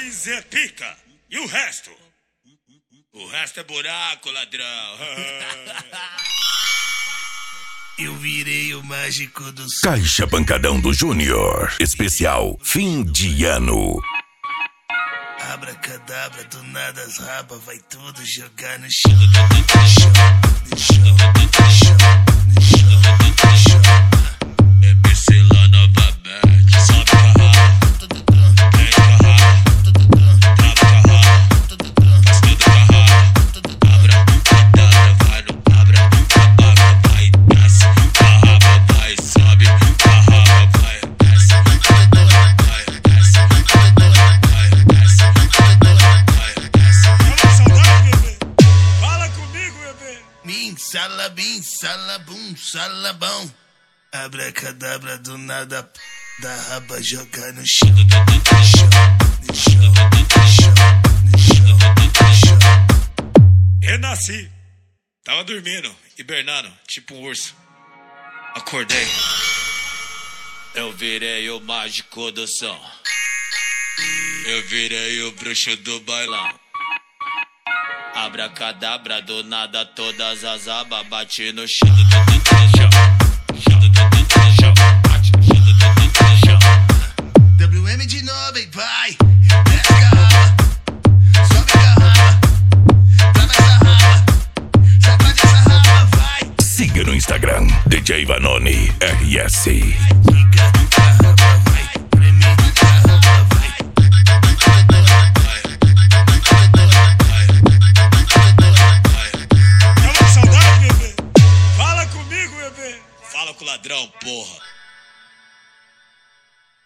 Nós é pica. E o resto? O resto é buraco, ladrão. Eu virei o mágico do som. Caixa Pancadão do Júnior. Especial fim de ano. Abracadabra, do nada as rabas vai tudo jogar no chão. No chão, no chão, no chão, no chão, no chão. MC lá novamente. Sobe com a raba. Vem com a raba. Trava com a raba. Faz tudo com a raba. Abra pancadada, vai no abra. Abaca, vai, desce. Com a raba, vai, sobe. Com a raba, vai, desce. Vai, desce. Vai, desce. Vai, desce. Fala saudade, bebê. Fala comigo, bebê. Bim, salabim, salabum, salabão. Abracadabra, do nada da raba jogar no chão. No chão, no chão, no chão, no chão, no chão. Renasci. Tava dormindo, hibernando, tipo um urso. Acordei. Eu virei o mágico do som. Eu virei o bruxo do bailão. Abracadabra, do nada todas as abas bate no chão. WM de novo, hein, vai. Desce com a raba, sobe com a raba, trava essa raba, sacode essa raba, vai. Siga no Instagram, DJ Vanoni RS.